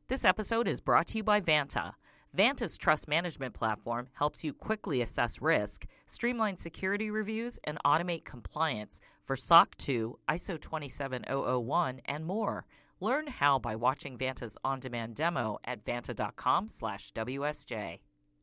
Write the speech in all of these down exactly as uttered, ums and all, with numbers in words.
This episode is brought to you by Vanta. Vanta's trust management platform helps you quickly assess risk, streamline security reviews, and automate compliance for S O C two, I S O twenty-seven thousand one, and more. Learn how by watching Vanta's on-demand demo at vanta.com slash WSJ.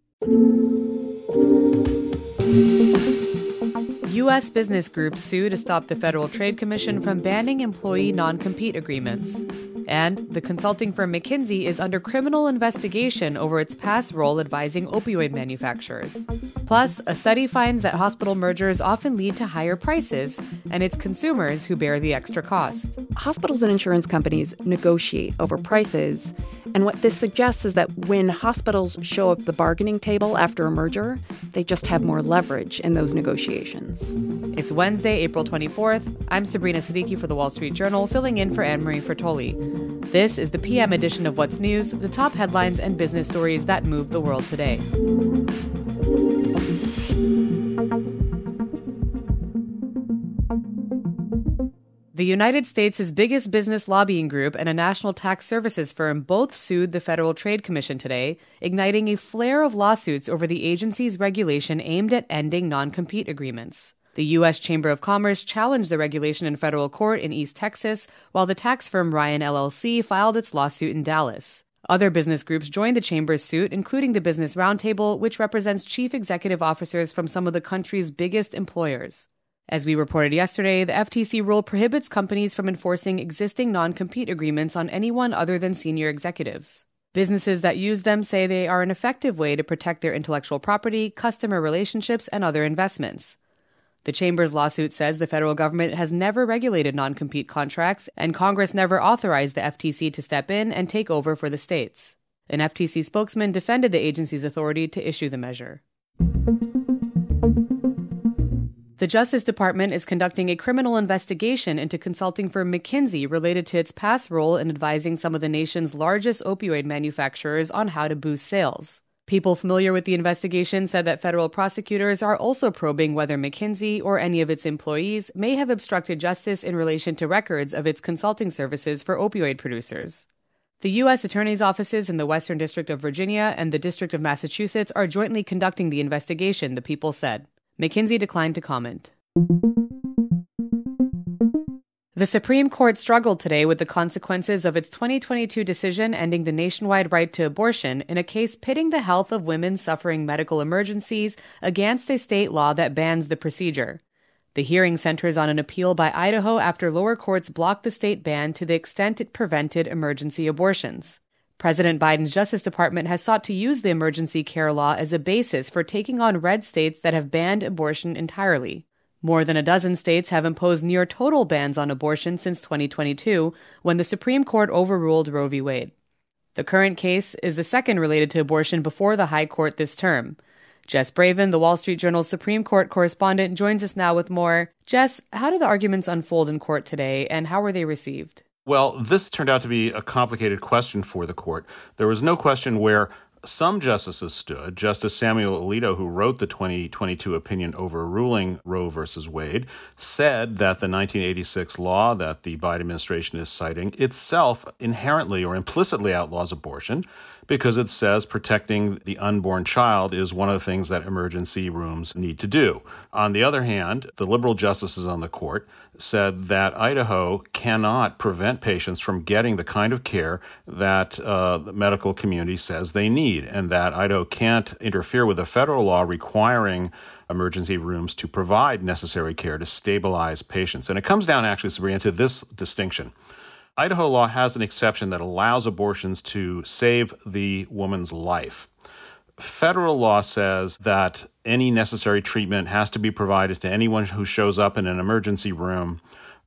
U S business groups sue to stop the Federal Trade Commission from banning employee non-compete agreements. And the consulting firm McKinsey is under criminal investigation over its past role advising opioid manufacturers. Plus, a study finds that hospital mergers often lead to higher prices, and it's consumers who bear the extra cost. Hospitals and insurance companies negotiate over prices, and what this suggests is that when hospitals show up at the bargaining table after a merger, they just have more leverage in those negotiations. It's Wednesday, April twenty-fourth. I'm Sabrina Siddiqui for The Wall Street Journal, filling in for Anne-Marie Fertoli. This is the P M edition of What's News, the top headlines and business stories that move the world today. The United States' biggest business lobbying group and a national tax services firm both sued the Federal Trade Commission today, igniting a flare of lawsuits over the agency's regulation aimed at ending non-compete agreements. The U S Chamber of Commerce challenged the regulation in federal court in East Texas, while the tax firm Ryan L L C filed its lawsuit in Dallas. Other business groups joined the Chamber's suit, including the Business Roundtable, which represents chief executive officers from some of the country's biggest employers. As we reported yesterday, the F T C rule prohibits companies from enforcing existing non-compete agreements on anyone other than senior executives. Businesses that use them say they are an effective way to protect their intellectual property, customer relationships, and other investments. The Chamber's lawsuit says the federal government has never regulated non-compete contracts, and Congress never authorized the F T C to step in and take over for the states. An F T C spokesman defended the agency's authority to issue the measure. The Justice Department is conducting a criminal investigation into consulting firm McKinsey related to its past role in advising some of the nation's largest opioid manufacturers on how to boost sales. People familiar with the investigation said that federal prosecutors are also probing whether McKinsey or any of its employees may have obstructed justice in relation to records of its consulting services for opioid producers. The U S Attorney's offices in the Western District of Virginia and the District of Massachusetts are jointly conducting the investigation, the people said. McKinsey declined to comment. The Supreme Court struggled today with the consequences of its twenty twenty-two decision ending the nationwide right to abortion in a case pitting the health of women suffering medical emergencies against a state law that bans the procedure. The hearing centers on an appeal by Idaho after lower courts blocked the state ban to the extent it prevented emergency abortions. President Biden's Justice Department has sought to use the emergency care law as a basis for taking on red states that have banned abortion entirely. More than a dozen states have imposed near-total bans on abortion since twenty twenty-two, when the Supreme Court overruled Roe v. Wade. The current case is the second related to abortion before the High Court this term. Jess Braven, the Wall Street Journal's Supreme Court correspondent, joins us now with more. Jess, how did the arguments unfold in court today, and how were they received? Well, this turned out to be a complicated question for the court. There was no question where some justices stood. Justice Samuel Alito, who wrote the twenty twenty-two opinion overruling Roe versus Wade, said that the nineteen eighty-six law that the Biden administration is citing itself inherently or implicitly outlaws abortion because it says protecting the unborn child is one of the things that emergency rooms need to do. On the other hand, the liberal justices on the court said that Idaho cannot prevent patients from getting the kind of care that uh, the medical community says they need, and that Idaho can't interfere with a federal law requiring emergency rooms to provide necessary care to stabilize patients. And it comes down, actually, Sabrina, to this distinction. Idaho law has an exception that allows abortions to save the woman's life. Federal law says that any necessary treatment has to be provided to anyone who shows up in an emergency room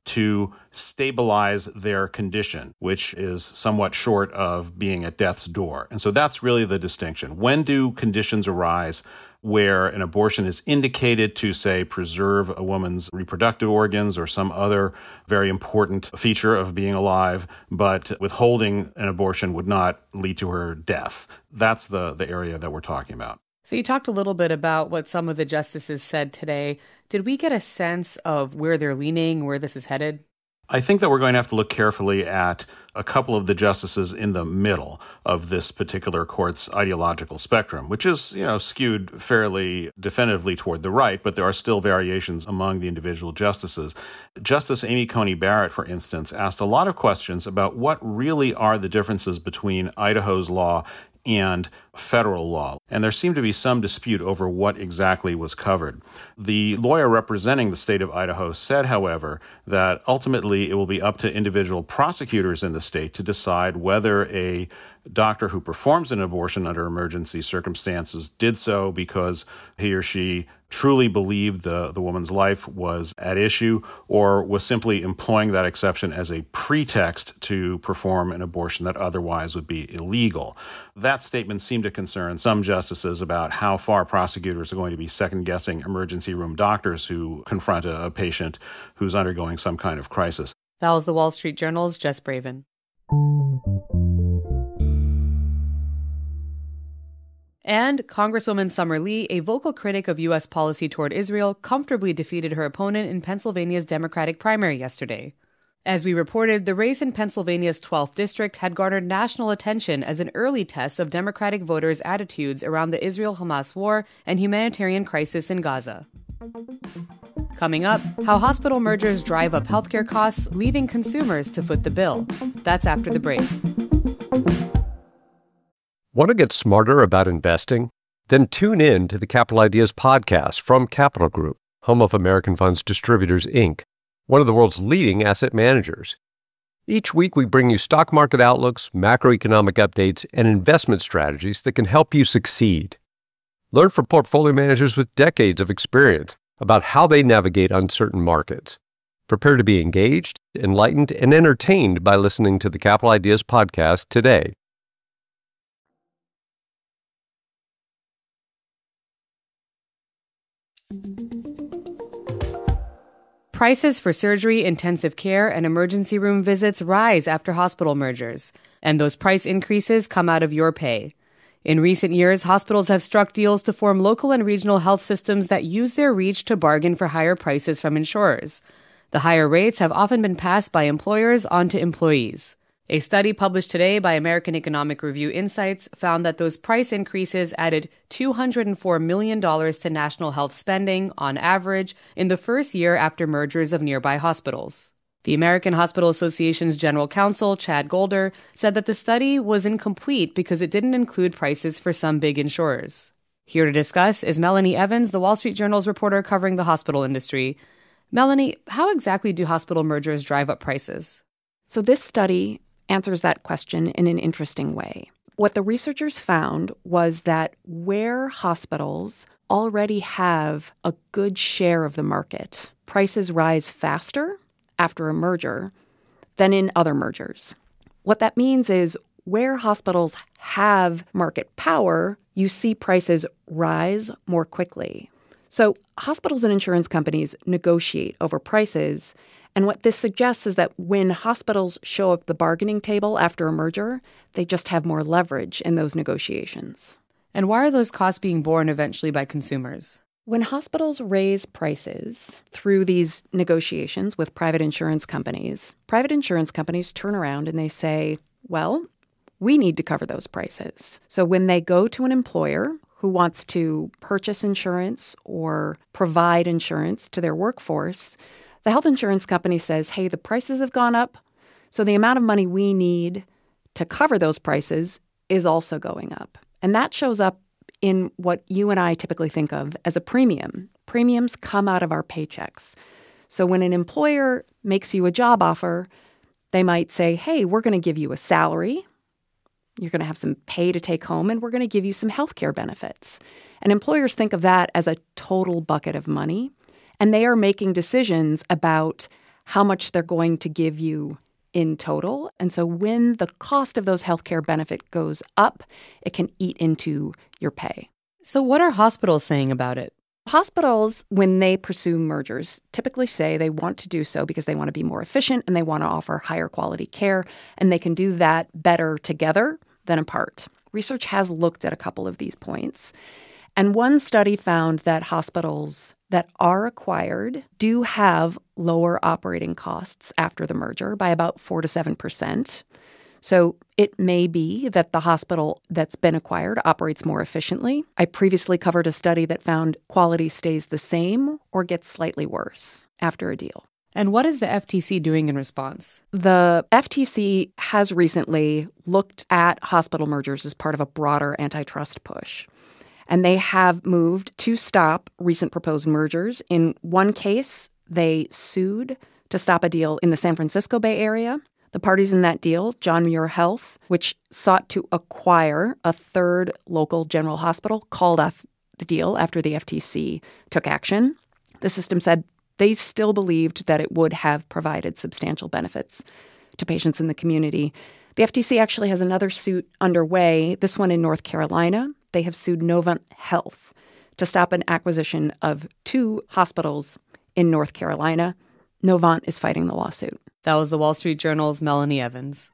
to stabilize their condition, which is somewhat short of being at death's door. And so that's really the distinction. When do conditions arise where an abortion is indicated to, say, preserve a woman's reproductive organs or some other very important feature of being alive, but withholding an abortion would not lead to her death? That's the, the area that we're talking about. So you talked a little bit about what some of the justices said today. Did we get a sense of where they're leaning, where this is headed? I think that we're going to have to look carefully at a couple of the justices in the middle of this particular court's ideological spectrum, which is, you know, skewed fairly definitively toward the right, but there are still variations among the individual justices. Justice Amy Coney Barrett, for instance, asked a lot of questions about what really are the differences between Idaho's law and federal law. And there seemed to be some dispute over what exactly was covered. The lawyer representing the state of Idaho said, however, that ultimately it will be up to individual prosecutors in the state to decide whether a doctor who performs an abortion under emergency circumstances did so because he or she truly believed the, the woman's life was at issue, or was simply employing that exception as a pretext to perform an abortion that otherwise would be illegal. That statement seemed to concern some justices about how far prosecutors are going to be second-guessing emergency room doctors who confront a, a patient who's undergoing some kind of crisis. That was the Wall Street Journal's Jess Braven. And Congresswoman Summer Lee, a vocal critic of U S policy toward Israel, comfortably defeated her opponent in Pennsylvania's Democratic primary yesterday. As we reported, the race in Pennsylvania's twelfth district had garnered national attention as an early test of Democratic voters' attitudes around the Israel-Hamas war and humanitarian crisis in Gaza. Coming up, how hospital mergers drive up healthcare costs, leaving consumers to foot the bill. That's after the break. Want to get smarter about investing? Then tune in to the Capital Ideas podcast from Capital Group, home of American Funds Distributors, Incorporated, one of the world's leading asset managers. Each week, we bring you stock market outlooks, macroeconomic updates, and investment strategies that can help you succeed. Learn from portfolio managers with decades of experience about how they navigate uncertain markets. Prepare to be engaged, enlightened, and entertained by listening to the Capital Ideas podcast today. Prices for surgery, intensive care, and emergency room visits rise after hospital mergers, and those price increases come out of your pay. In recent years, hospitals have struck deals to form local and regional health systems that use their reach to bargain for higher prices from insurers. The higher rates have often been passed by employers onto employees. A study published today by American Economic Review Insights found that those price increases added two hundred four million dollars to national health spending, on average, in the first year after mergers of nearby hospitals. The American Hospital Association's general counsel, Chad Golder, said that the study was incomplete because it didn't include prices for some big insurers. Here to discuss is Melanie Evans, the Wall Street Journal's reporter covering the hospital industry. Melanie, how exactly do hospital mergers drive up prices? So this study answers that question in an interesting way. What the researchers found was that where hospitals already have a good share of the market, prices rise faster after a merger than in other mergers. What that means is where hospitals have market power, you see prices rise more quickly. So hospitals and insurance companies negotiate over prices. And what this suggests is that when hospitals show up at the bargaining table after a merger, they just have more leverage in those negotiations. And why are those costs being borne eventually by consumers? When hospitals raise prices through these negotiations with private insurance companies, private insurance companies turn around and they say, well, we need to cover those prices. So when they go to an employer who wants to purchase insurance or provide insurance to their workforce, the health insurance company says, hey, the prices have gone up, so the amount of money we need to cover those prices is also going up. And that shows up in what you and I typically think of as a premium. Premiums come out of our paychecks. So when an employer makes you a job offer, they might say, hey, we're going to give you a salary, you're going to have some pay to take home, and we're going to give you some health care benefits. And employers think of that as a total bucket of money. And they are making decisions about how much they're going to give you in total. And so when the cost of those healthcare benefit goes up, it can eat into your pay. So what are hospitals saying about it? Hospitals, when they pursue mergers, typically say they want to do so because they want to be more efficient and they want to offer higher quality care, and they can do that better together than apart. Research has looked at a couple of these points. And one study found that hospitals that are acquired do have lower operating costs after the merger by about four to seven percent. So it may be that the hospital that's been acquired operates more efficiently. I previously covered a study that found quality stays the same or gets slightly worse after a deal. And what is the F T C doing in response? The F T C has recently looked at hospital mergers as part of a broader antitrust push. And they have moved to stop recent proposed mergers. In one case, they sued to stop a deal in the San Francisco Bay Area. The parties in that deal, John Muir Health, which sought to acquire a third local general hospital, called off the deal after the F T C took action. The system said they still believed that it would have provided substantial benefits to patients in the community. The F T C actually has another suit underway, this one in North Carolina. They have sued Novant Health to stop an acquisition of two hospitals in North Carolina. Novant is fighting the lawsuit. That was the Wall Street Journal's Melanie Evans.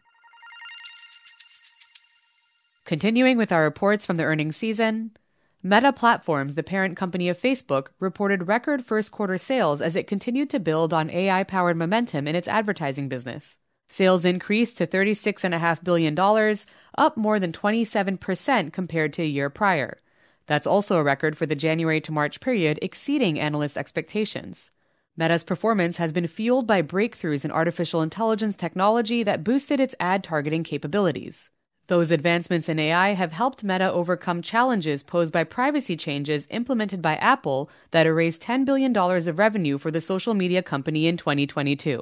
Continuing with our reports from the earnings season, Meta Platforms, the parent company of Facebook, reported record first quarter sales as it continued to build on A I-powered momentum in its advertising business. Sales increased to thirty-six point five billion dollars, up more than twenty-seven percent compared to a year prior. That's also a record for the January to March period, exceeding analyst expectations. Meta's performance has been fueled by breakthroughs in artificial intelligence technology that boosted its ad targeting capabilities. Those advancements in A I have helped Meta overcome challenges posed by privacy changes implemented by Apple that erased ten billion dollars of revenue for the social media company in twenty twenty-two.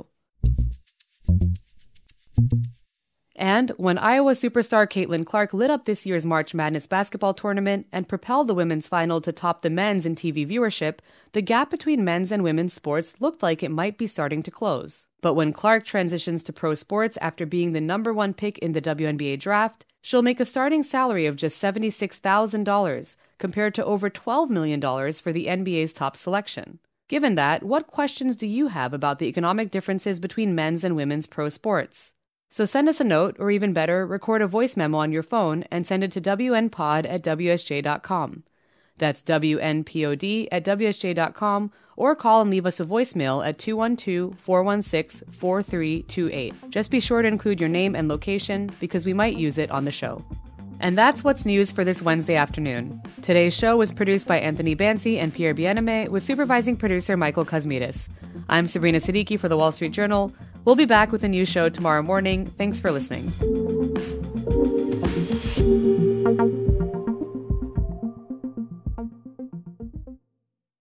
And when Iowa superstar Caitlin Clark lit up this year's March Madness basketball tournament and propelled the women's final to top the men's in T V viewership, the gap between men's and women's sports looked like it might be starting to close. But when Clark transitions to pro sports after being the number one pick in the W N B A draft, she'll make a starting salary of just seventy-six thousand dollars, compared to over twelve million dollars for the N B A's top selection. Given that, what questions do you have about the economic differences between men's and women's pro sports? So send us a note, or even better, record a voice memo on your phone and send it to W N pod at W S J dot com. That's W N P O D at W S J dot com, or call and leave us a voicemail at two one two, four one six, four three two eight. Just be sure to include your name and location, because we might use it on the show. And that's what's news for this Wednesday afternoon. Today's show was produced by Anthony Bansi and Pierre Bienemé, with supervising producer Michael Kosmides. I'm Sabrina Siddiqui for The Wall Street Journal. We'll be back with a new show tomorrow morning. Thanks for listening.